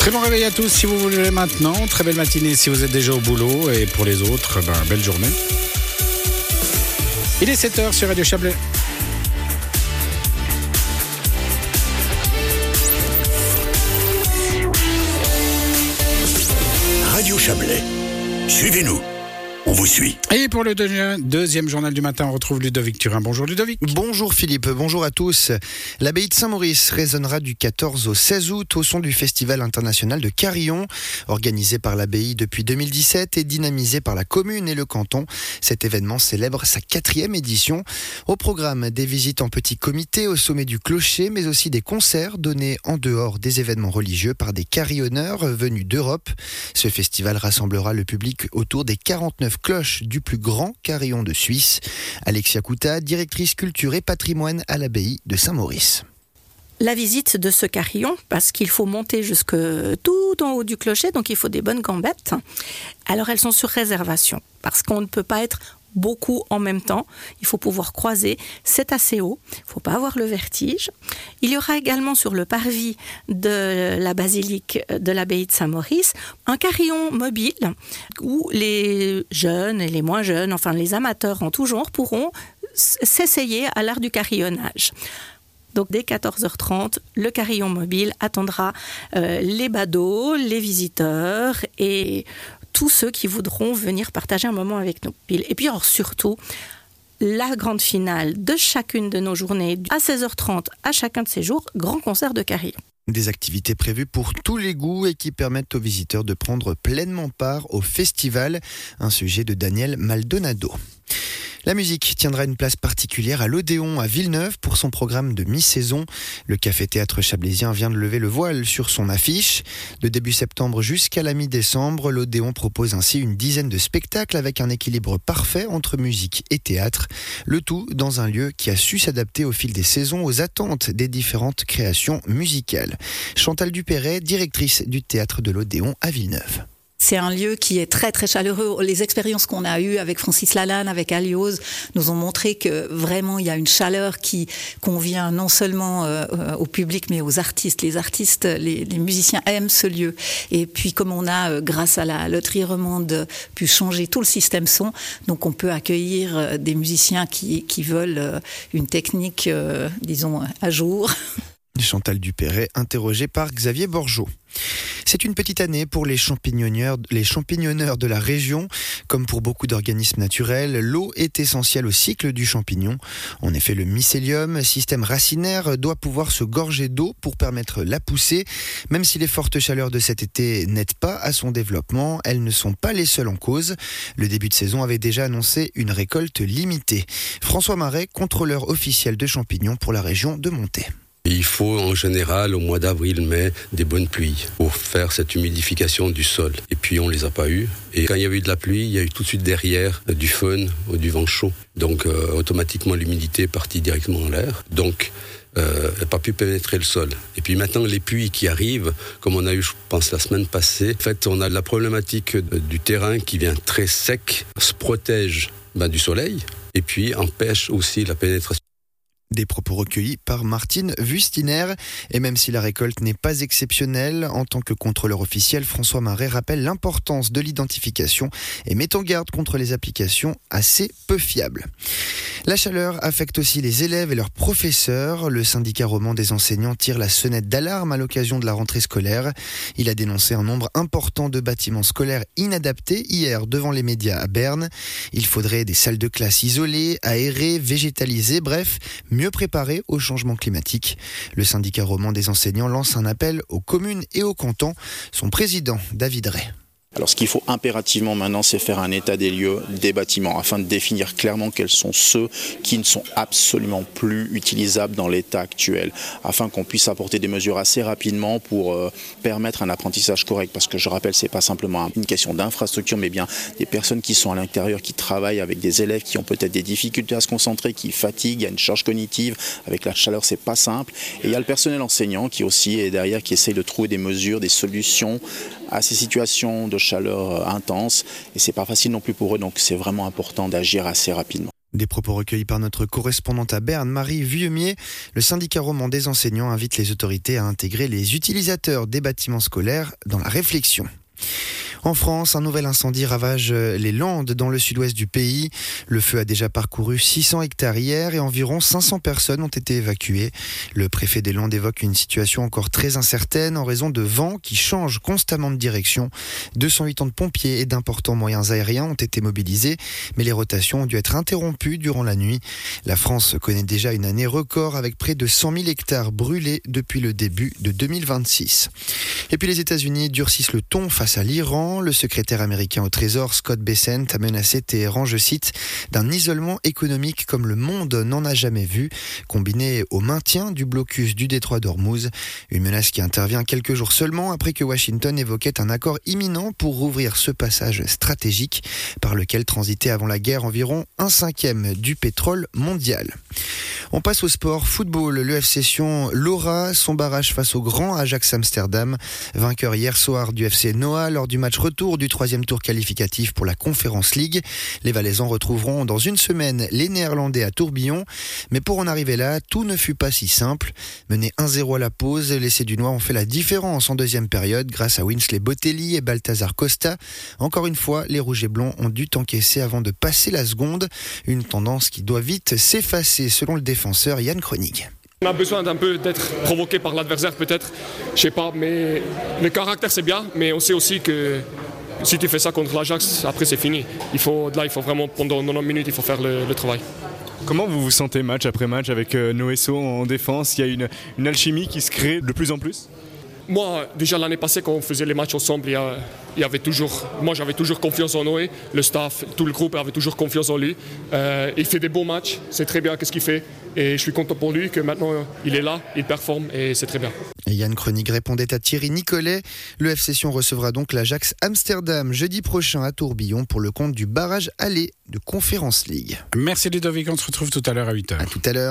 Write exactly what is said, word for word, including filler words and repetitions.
Très bon réveil à tous si vous voulez maintenant. Très belle matinée si vous êtes déjà au boulot. Et pour les autres, ben, belle journée. Il est sept heures sur Radio Chablais. Radio Chablais. Suivez-nous. On vous suit. Et pour le deuxi- deuxième journal du matin, on retrouve Ludovic Turin. Bonjour Ludovic. Bonjour Philippe, bonjour à tous. L'abbaye de Saint-Maurice résonnera du quatorze au seize août au son du Festival international de Carillon. Organisé par l'abbaye depuis deux mille dix-sept et dynamisé par la commune et le canton. Cet événement célèbre sa quatrième édition. Au programme, des visites en petit comité au sommet du clocher, mais aussi des concerts donnés en dehors des événements religieux par des carillonneurs venus d'Europe. Ce festival rassemblera le public autour des quarante-neuf cloches du plus grand carillon de Suisse. Alexia Couta, directrice culture et patrimoine à l'abbaye de Saint-Maurice. La visite de ce carillon, parce qu'il faut monter jusque tout en haut du clocher, donc il faut des bonnes gambettes. Alors elles sont sur réservation, parce qu'on ne peut pas être beaucoup en même temps. Il faut pouvoir croiser. C'est assez haut. Il ne faut pas avoir le vertige. Il y aura également sur le parvis de la basilique de l'abbaye de Saint-Maurice un carillon mobile où les jeunes et les moins jeunes, enfin les amateurs en tout genre, pourront s'essayer à l'art du carillonnage. Donc dès quatorze heures trente, le carillon mobile attendra euh, les badauds, les visiteurs et tous ceux qui voudront venir partager un moment avec nous. Et puis alors surtout, la grande finale de chacune de nos journées, à seize heures trente à chacun de ces jours, grand concert de carillon. Des activités prévues pour tous les goûts et qui permettent aux visiteurs de prendre pleinement part au festival. Un sujet de Daniel Maldonado. La musique tiendra une place particulière à l'Odéon à Villeneuve pour son programme de mi-saison. Le café-théâtre chablaisien vient de lever le voile sur son affiche. De début septembre jusqu'à la mi-décembre, l'Odéon propose ainsi une dizaine de spectacles avec un équilibre parfait entre musique et théâtre. Le tout dans un lieu qui a su s'adapter au fil des saisons aux attentes des différentes créations musicales. Chantal Dupéret, directrice du théâtre de l'Odéon à Villeneuve. C'est un lieu qui est très très chaleureux. Les expériences qu'on a eues avec Francis Lalanne, avec Aliose, nous ont montré que vraiment il y a une chaleur qui convient non seulement euh, au public mais aux artistes. Les artistes, les, les musiciens aiment ce lieu. Et puis comme on a, euh, grâce à la loterie romande, pu changer tout le système son, donc on peut accueillir euh, des musiciens qui, qui veulent euh, une technique, euh, disons, à jour. Chantal Dupéret, interrogée par Xavier Borgeot. C'est une petite année pour les champignonneurs, les champignonneurs de la région. Comme pour beaucoup d'organismes naturels, l'eau est essentielle au cycle du champignon. En effet, le mycélium, système racinaire, doit pouvoir se gorger d'eau pour permettre la poussée. Même si les fortes chaleurs de cet été n'aident pas à son développement, elles ne sont pas les seules en cause. Le début de saison avait déjà annoncé une récolte limitée. François Marais, contrôleur officiel de champignons pour la région de Montet. Il faut en général au mois d'avril-mai des bonnes pluies pour faire cette humidification du sol. Et puis on les a pas eues. Et quand il y a eu de la pluie, il y a eu tout de suite derrière du fun ou du vent chaud. Donc euh, automatiquement l'humidité est partie directement en l'air. Donc euh, elle n'a pas pu pénétrer le sol. Et puis maintenant les pluies qui arrivent, comme on a eu je pense la semaine passée, en fait on a la problématique du terrain qui vient très sec, se protège ben, du soleil et puis empêche aussi la pénétration. Des propos recueillis par Martine Wustiner. Et même si la récolte n'est pas exceptionnelle, en tant que contrôleur officiel, François Marais rappelle l'importance de l'identification et met en garde contre les applications assez peu fiables. La chaleur affecte aussi les élèves et leurs professeurs. Le syndicat roman des enseignants tire la sonnette d'alarme à l'occasion de la rentrée scolaire. Il a dénoncé un nombre important de bâtiments scolaires inadaptés hier devant les médias à Berne. Il faudrait des salles de classe isolées, aérées, végétalisées, bref, mieux préparées au changement climatique. Le syndicat roman des enseignants lance un appel aux communes et aux cantons. Son président, David Ray. Alors ce qu'il faut impérativement maintenant, c'est faire un état des lieux des bâtiments afin de définir clairement quels sont ceux qui ne sont absolument plus utilisables dans l'état actuel, afin qu'on puisse apporter des mesures assez rapidement pour euh, permettre un apprentissage correct. Parce que je rappelle, c'est pas simplement une question d'infrastructure, mais bien des personnes qui sont à l'intérieur, qui travaillent avec des élèves qui ont peut-être des difficultés à se concentrer, qui fatiguent, il y a une charge cognitive, avec la chaleur c'est pas simple. Et il y a le personnel enseignant qui aussi est derrière, qui essaye de trouver des mesures, des solutions à ces situations de chaleur intense, et c'est pas facile non plus pour eux, donc c'est vraiment important d'agir assez rapidement. Des propos recueillis par notre correspondante à Berne, Marie Vuillemier. Le syndicat roman des enseignants invite les autorités à intégrer les utilisateurs des bâtiments scolaires dans la réflexion. En France, un nouvel incendie ravage les Landes dans le sud-ouest du pays. Le feu a déjà parcouru six cents hectares hier et environ cinq cents personnes ont été évacuées. Le préfet des Landes évoque une situation encore très incertaine en raison de vents qui changent constamment de direction. deux cent quatre-vingts pompiers et d'importants moyens aériens ont été mobilisés, mais les rotations ont dû être interrompues durant la nuit. La France connaît déjà une année record avec près de cent mille hectares brûlés depuis le début de deux mille vingt-six. Et puis les États-Unis durcissent le ton face à l'Iran. Le secrétaire américain au Trésor, Scott Bessent, a menacé Téhéran, je cite, d'un isolement économique comme le monde n'en a jamais vu, combiné au maintien du blocus du détroit d'Ormuz. Une menace qui intervient quelques jours seulement après que Washington évoquait un accord imminent pour rouvrir ce passage stratégique par lequel transitait avant la guerre environ un cinquième du pétrole mondial. On passe au sport football. Le F C Sion l'aura son barrage face au grand Ajax Amsterdam. Vainqueur hier soir du F C Noah lors du match retour du troisième tour qualificatif pour la Conference League. Les Valaisans retrouveront dans une semaine les Néerlandais à Tourbillon. Mais pour en arriver là, tout ne fut pas si simple. Menés un zéro à la pause, les Sédunois ont fait la différence en deuxième période grâce à Winsley Botelli et Balthazar Costa. Encore une fois, les Rouges et Blancs ont dû encaisser avant de passer la seconde. Une tendance qui doit vite s'effacer selon le défenseur Yann Kronig. On a besoin d'un peu d'être provoqué par l'adversaire peut-être, je sais pas, mais le caractère c'est bien, mais on sait aussi que si tu fais ça contre l'Ajax, après c'est fini. Il faut, là, il faut vraiment, pendant quatre-vingt-dix minutes, il faut faire le, le travail. Comment vous vous sentez match après match avec euh, Noesso en défense? Il y a une, une alchimie qui se crée de plus en plus? Moi, déjà l'année passée, quand on faisait les matchs ensemble, il y, a, il y avait toujours, moi j'avais toujours confiance en Noé, le staff, tout le groupe avait toujours confiance en lui. Euh, il fait des bons matchs, c'est très bien qu'est-ce qu'il fait. Et je suis content pour lui que maintenant il est là, il performe et c'est très bien. Et Yann Kronig répondait à Thierry Nicolet. Le F C Sion recevra donc l'Ajax Amsterdam jeudi prochain à Tourbillon pour le compte du barrage aller de Conference League. Merci Ludovic, on se retrouve tout à l'heure à huit heures. À tout à l'heure.